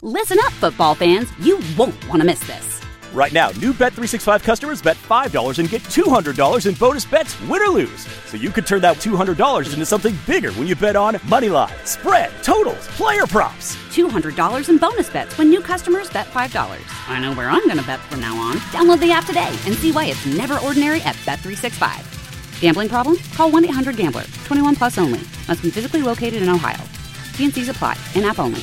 Listen up, football fans. You won't want to miss this. Right now, new Bet365 customers bet $5 and get $200 in bonus bets, win or lose. So you could turn that $200 into something bigger when you bet on money line, spread, totals, player props. $200 in bonus bets when new customers bet $5. I know where I'm going to bet from now on. Download the app today and see why it's never ordinary at Bet365. Gambling problem? Call 1-800-GAMBLER. 21 plus only. Must be physically located in Ohio. T&Cs apply. In-app only.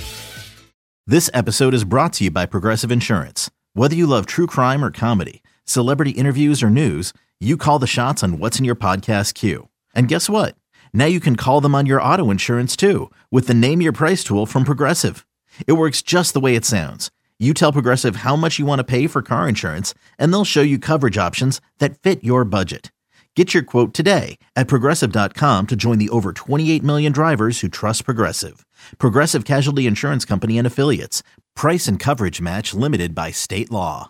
This episode is brought to you by Progressive Insurance. Whether you love true crime or comedy, celebrity interviews or news, you call the shots on what's in your podcast queue. And guess what? Now you can call them on your auto insurance too with the Name Your Price tool from Progressive. It works just the way it sounds. You tell Progressive how much you want to pay for car insurance, and they'll show you coverage options that fit your budget. Get your quote today at Progressive.com to join the over 28 million drivers who trust Progressive. Progressive Casualty Insurance Company and Affiliates. Price and coverage match limited by state law.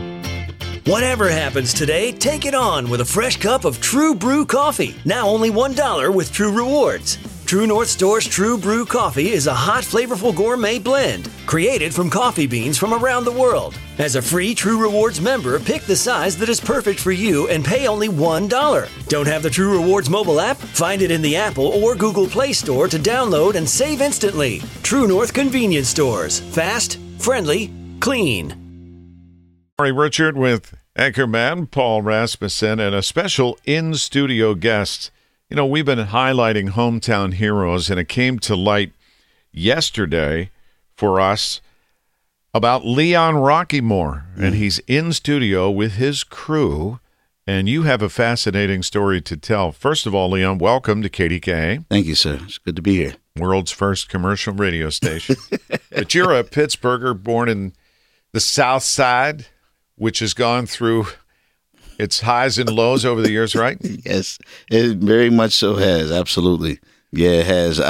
Whatever happens today, take it on with a fresh cup of True Brew coffee. Now only $1 with True Rewards. True North Store's True Brew coffee is a hot, flavorful gourmet blend created from coffee beans from around the world. As a free True Rewards member, pick the size that is perfect for you and pay only $1. Don't have the True Rewards mobile app? Find it in the Apple or Google Play Store to download and save instantly. True North Convenience Stores. Fast, friendly, clean. Morning, Richard, with anchorman Paul Rasmussen and a special in-studio guest. You know, we've been highlighting hometown heroes, and it came to light yesterday for us about Leon Rockymore, and he's in studio with his crew, and you have a fascinating story to tell. First of all, Leon, welcome to KDKA. Thank you, sir. It's good to be here. World's first commercial radio station. But you're a Pittsburgher born in the South Side, which has gone through its highs and lows over the years, right? Yes, it very much so has. Absolutely. Yeah, it has.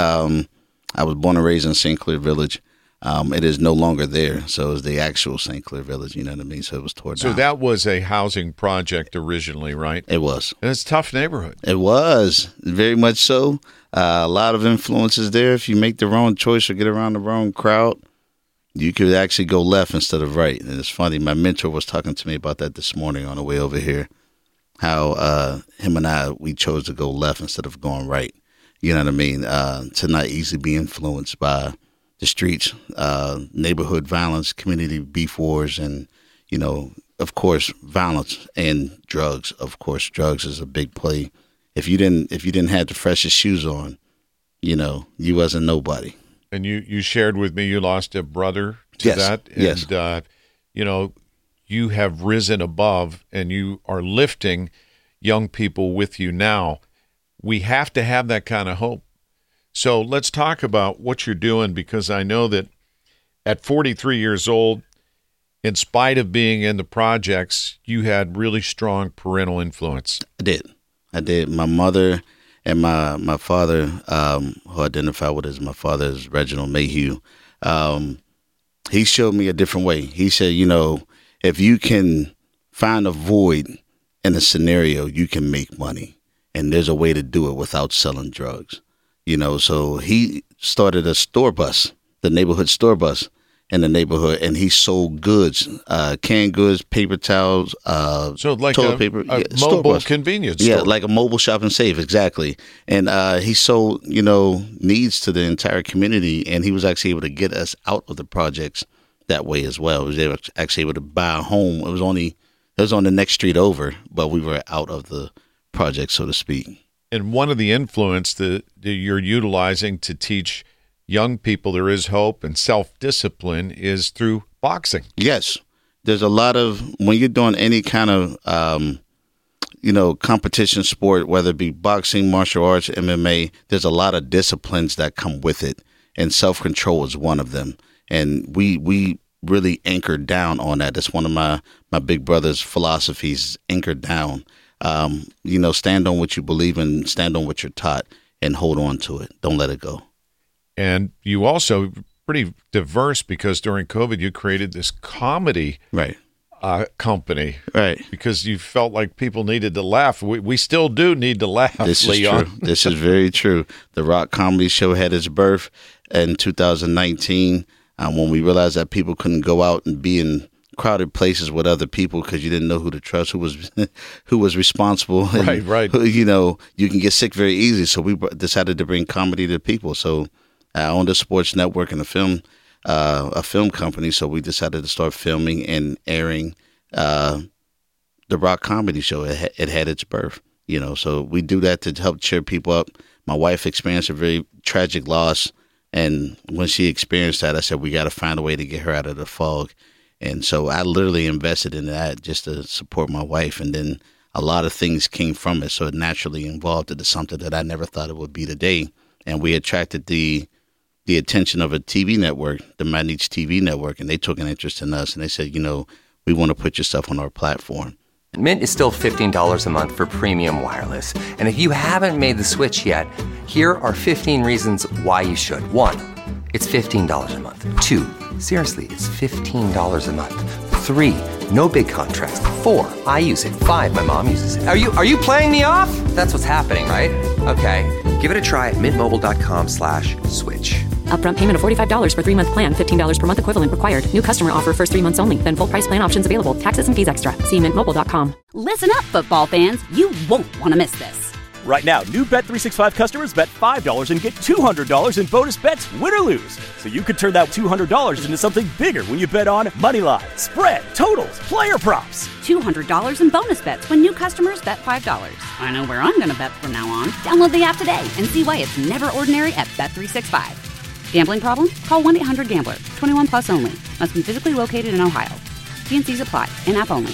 I was born and raised in St. Clair Village. It is no longer there. So it's the actual St. Clair Village, you know what I mean? So it was torn down. So that was a housing project originally, right? It was. And it's a tough neighborhood. It was. Very much so. A lot of influences there. If you make the wrong choice or get around the wrong crowd, you could actually go left instead of right. And it's funny, my mentor was talking to me about that this morning on the way over here, how him and I, we chose to go left instead of going right. You know what I mean? To not easily be influenced by the streets, neighborhood violence, community beef wars, and, you know, of course, violence and drugs. Of course, drugs is a big play. If you didn't have the freshest shoes on, you know, you wasn't nobody. And you shared with me you lost a brother to that. And, yes. You know, you have risen above and you are lifting young people with you now. We have to have that kind of hope. So let's talk about what you're doing, because I know that at 43 years old, in spite of being in the projects, you had really strong parental influence. I did. My mother and my father, who I identify with as my father, is Reginald Mayhew. He showed me a different way. He said, you know, if you can find a void in a scenario, you can make money. And there's a way to do it without selling drugs. You know, so he started a store bus, the neighborhood store bus in the neighborhood, and he sold goods, canned goods, paper towels, so like toilet paper. A mobile convenience store. Yeah, like a mobile shop and save, exactly. And he sold, you know, needs to the entire community, and he was actually able to get us out of the projects that way as well. He was actually able to buy a home. It was on the next street over, but we were out of the project, so to speak. And one of the influence that you're utilizing to teach young people there is hope and self-discipline is through boxing. Yes. There's a lot of, when you're doing any kind of, you know, competition sport, whether it be boxing, martial arts, MMA, there's a lot of disciplines that come with it. And self-control is one of them. And we really anchored down on that. That's one of my big brother's philosophies, anchored down. You know, stand on what you believe in, stand on what you're taught, and hold on to it. Don't let it go. And you also pretty diverse, because during COVID you created this comedy company, right? Because you felt like people needed to laugh. We still do need to laugh. This Leon. is true. This is very true. The Rock Comedy Show had its birth in 2019. When we realized that people couldn't go out and be in crowded places with other people because you didn't know who to trust, who was responsible. And Right. who, you can get sick very easy. So we decided to bring comedy to people. So I owned a sports network and a film company. So we decided to start filming and airing the Rock Comedy Show. It had its birth, So we do that to help cheer people up. My wife experienced a very tragic loss. And when she experienced that, I said, we got to find a way to get her out of the fog. And so I literally invested in that just to support my wife. And then a lot of things came from it. So it naturally evolved into something that I never thought it would be today. And we attracted the attention of a TV network, the Manich TV network, and they took an interest in us. And they said, we want to put your stuff on our platform. Mint is still $15 a month for premium wireless. And if you haven't made the switch yet, here are 15 reasons why you should. 1, it's $15 a month. 2, seriously, it's $15 a month. 3, no big contracts. 4, I use it. 5, my mom uses it. Are you playing me off? That's what's happening, right? Okay, give it a try at mintmobile.com/switch. Upfront payment of $45 for 3-month plan. $15 per month equivalent required. New customer offer first 3 months only. Then full price plan options available. Taxes and fees extra. See mintmobile.com. Listen up, football fans. You won't want to miss this. Right now, new Bet365 customers bet $5 and get $200 in bonus bets, win or lose. So you could turn that $200 into something bigger when you bet on moneyline, spread, totals, player props. $200 in bonus bets when new customers bet $5. I know where I'm going to bet from now on. Download the app today and see why it's never ordinary at Bet365. Gambling problem? Call 1-800-GAMBLER. 21 plus only. Must be physically located in Ohio. T&Cs apply. In-app only.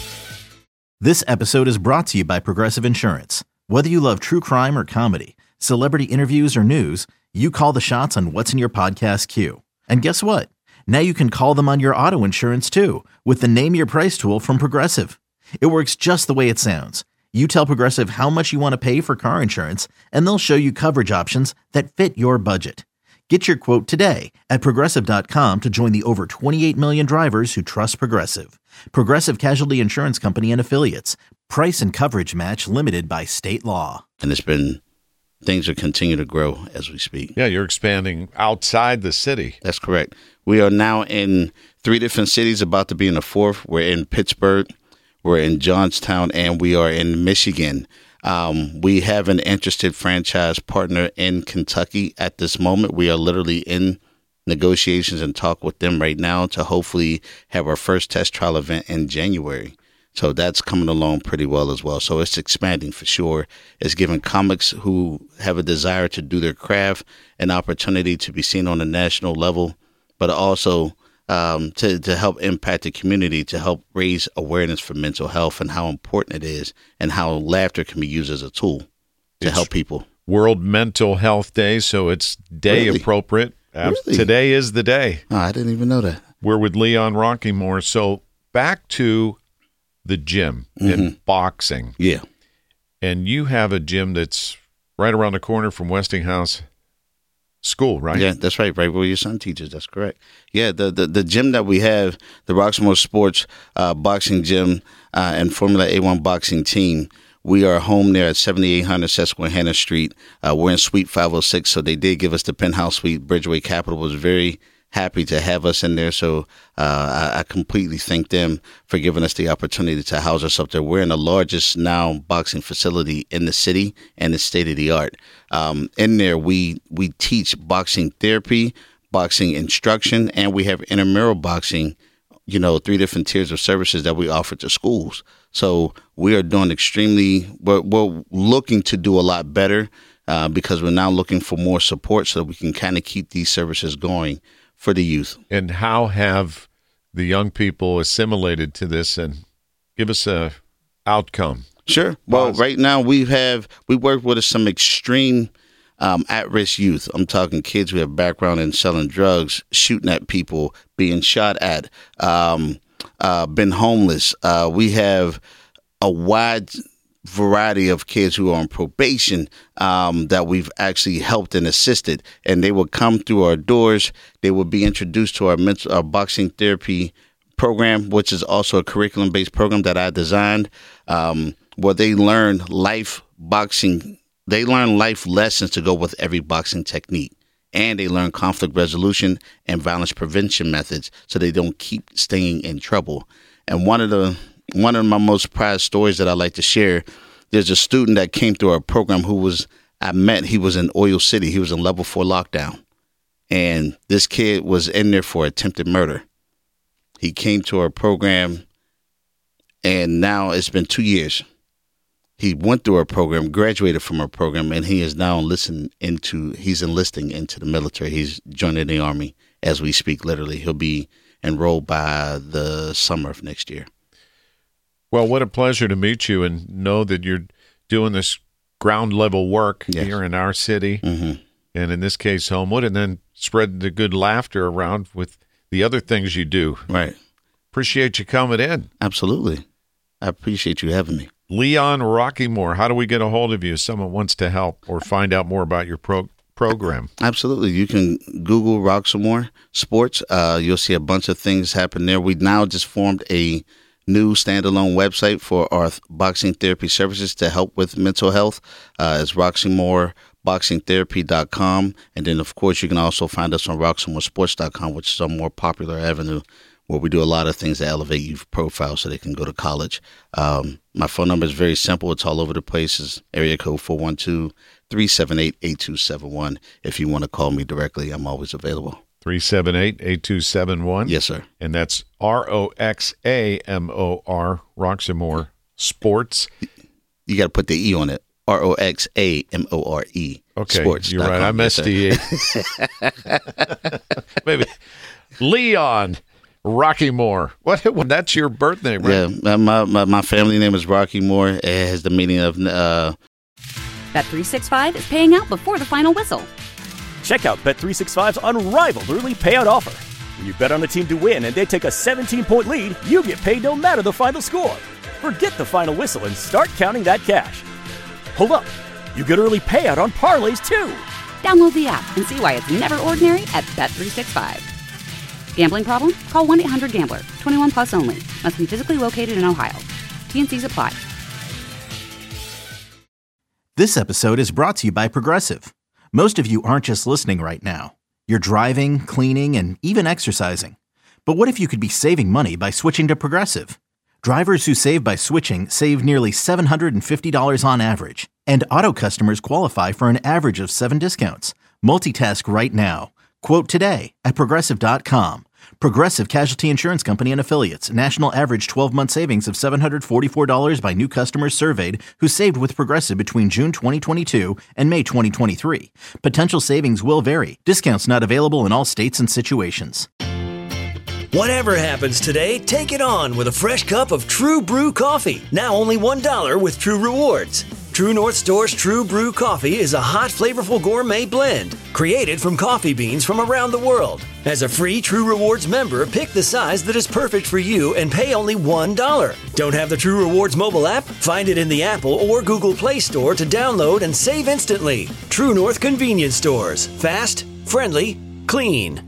This episode is brought to you by Progressive Insurance. Whether you love true crime or comedy, celebrity interviews or news, you call the shots on what's in your podcast queue. And guess what? Now you can call them on your auto insurance too with the Name Your Price tool from Progressive. It works just the way it sounds. You tell Progressive how much you want to pay for car insurance, and they'll show you coverage options that fit your budget. Get your quote today at Progressive.com to join the over 28 million drivers who trust Progressive. Progressive Casualty Insurance Company and Affiliates. Price and coverage match limited by state law. And things are continue to grow as we speak. Yeah, you're expanding outside the city. That's correct. We are now in 3 different cities, about to be in a 4th. We're in Pittsburgh, we're in Johnstown, and we are in Michigan. We have an interested franchise partner in Kentucky at this moment. We are literally in negotiations and talk with them right now to hopefully have our first test trial event in January. So that's coming along pretty well as well. So it's expanding for sure. It's giving comics who have a desire to do their craft an opportunity to be seen on a national level, but also to help impact the community, to help raise awareness for mental health and how important it is and how laughter can be used as a tool to help people. World Mental Health Day, so it's day appropriate. Really? Today is the day. Oh, I didn't even know that. We're with Leon Rockymore. So back to the gym in boxing. Yeah. And you have a gym that's right around the corner from Westinghouse School, right? Yeah, that's right. Right where your son teaches. That's correct. Yeah, the gym that we have, the Roxmoor Sports Boxing Gym and Formula A1 Boxing Team, we are home there at 7800 Susquehanna Street. We're in Suite 506, so they did give us the penthouse suite. Bridgeway Capital was very happy to have us in there, so I completely thank them for giving us the opportunity to house us up there. We're in the largest now boxing facility in the city, and it's state-of-the-art. In there, we teach boxing therapy, boxing instruction, and we have intramural boxing, 3 different tiers of services that we offer to schools. So we are doing we're looking to do a lot better because we're now looking for more support so that we can kind of keep these services going for the youth. And how have the young people assimilated to this, and give us a outcome? Sure. Well, right now we work with some extreme at-risk youth. I'm talking kids who have background in selling drugs, shooting at people, being shot at, been homeless. We have a wide variety of kids who are on probation that we've actually helped and assisted, and they will come through our doors. They will be introduced to our boxing therapy program, which is also a curriculum-based program that I designed, where they learn life boxing. They learn life lessons to go with every boxing technique. and they learn conflict resolution and violence prevention methods so they don't keep staying in trouble. And one of my most prized stories that I like to share, there's a student that came through our program he was in Oil City. He was in level 4 lockdown. And this kid was in there for attempted murder. He came to our program, and now it's been 2 years. He went through our program, graduated from our program, and he is now enlisting into the military. He's joining the Army as we speak, literally. He'll be enrolled by the summer of next year. Well, what a pleasure to meet you and know that you're doing this ground level work here in our city, and in this case, Homewood, and then spread the good laughter around with the other things you do. Right. Appreciate you coming in. Absolutely. I appreciate you having me. Leon Rockymore, how do we get a hold of you if someone wants to help or find out more about your program? Absolutely. You can Google Roxamore Sports. You'll see a bunch of things happen there. We now just formed a new standalone website for our boxing therapy services to help with mental health. It's RoxymoreBoxingTherapy.com. And then, of course, you can also find us on RoxymoreSports.com, which is a more popular avenue where we do a lot of things to elevate youth profiles so they can go to college. My phone number is very simple. It's all over the place. It's area code 412-378-8271. If you want to call me directly, I'm always available. 378-8271? Yes, sir. And that's ROXAMOR, Roxamore Sports. You got to put the E on it. ROXAMORE. Okay, Sports. You're right. I missed the E. Maybe. Leon Rockymore. What? That's your birthday, right? Yeah, my family name is Rockymore. It has the meaning of... Bet365 is paying out before the final whistle. Check out Bet365's unrivaled early payout offer. When you bet on a team to win and they take a 17-point lead, you get paid no matter the final score. Forget the final whistle and start counting that cash. Hold up. You get early payout on parlays, too. Download the app and see why it's never ordinary at Bet365. Gambling problem? Call 1-800-GAMBLER. 21 plus only. Must be physically located in Ohio. T&Cs apply. This episode is brought to you by Progressive. Most of you aren't just listening right now. You're driving, cleaning, and even exercising. But what if you could be saving money by switching to Progressive? Drivers who save by switching save nearly $750 on average. And auto customers qualify for an average of 7 discounts. Multitask right now. Quote today at Progressive.com. Progressive Casualty Insurance Company and Affiliates. National average 12-month savings of $744 by new customers surveyed who saved with Progressive between June 2022 and May 2023. Potential savings will vary. Discounts not available in all states and situations. Whatever happens today, take it on with a fresh cup of True Brew coffee. Now only $1 with True Rewards. True North Store's True Brew coffee is a hot, flavorful gourmet blend created from coffee beans from around the world. As a free True Rewards member, pick the size that is perfect for you and pay only $1. Don't have the True Rewards mobile app? Find it in the Apple or Google Play Store to download and save instantly. True North Convenience Stores. Fast, friendly, clean.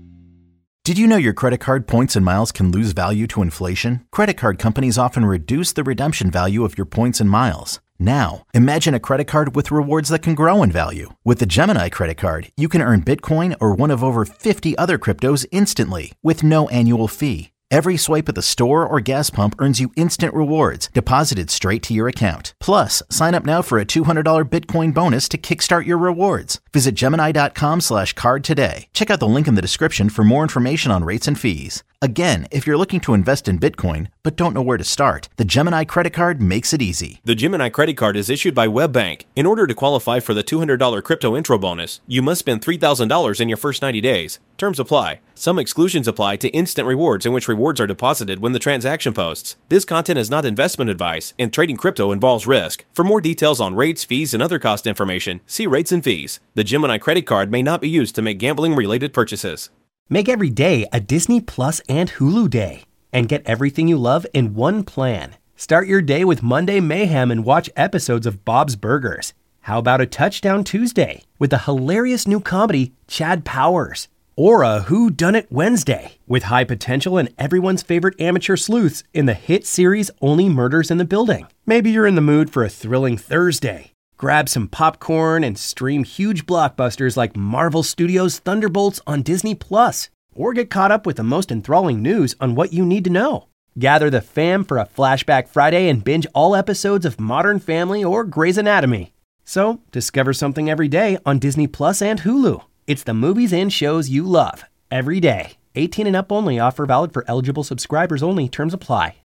Did you know your credit card points and miles can lose value to inflation? Credit card companies often reduce the redemption value of your points and miles. Now, imagine a credit card with rewards that can grow in value. With the Gemini credit card, you can earn Bitcoin or one of over 50 other cryptos instantly with no annual fee. Every swipe at the store or gas pump earns you instant rewards deposited straight to your account. Plus, sign up now for a $200 Bitcoin bonus to kickstart your rewards. Visit Gemini.com/card today. Check out the link in the description for more information on rates and fees. Again, if you're looking to invest in Bitcoin but don't know where to start, the Gemini credit card makes it easy. The Gemini credit card is issued by WebBank. In order to qualify for the $200 crypto intro bonus, you must spend $3,000 in your first 90 days. Terms apply. Some exclusions apply to instant rewards in which rewards are deposited when the transaction posts. This content is not investment advice, and trading crypto involves risk. For more details on rates, fees, and other cost information, see rates and fees. The Gemini credit card may not be used to make gambling-related purchases. Make every day a Disney Plus and Hulu day, and get everything you love in one plan. Start your day with Monday Mayhem and watch episodes of Bob's Burgers. How about a Touchdown Tuesday with the hilarious new comedy Chad Powers? Or a Who Done It Wednesday with high potential and everyone's favorite amateur sleuths in the hit series Only Murders in the Building. Maybe you're in the mood for a thrilling Thursday. Grab some popcorn and stream huge blockbusters like Marvel Studios' Thunderbolts on Disney+. Or get caught up with the most enthralling news on What You Need to Know. Gather the fam for a Flashback Friday and binge all episodes of Modern Family or Grey's Anatomy. So, discover something every day on Disney Plus and Hulu. It's the movies and shows you love, every day. 18 and up only. Offer valid for eligible subscribers only. Terms apply.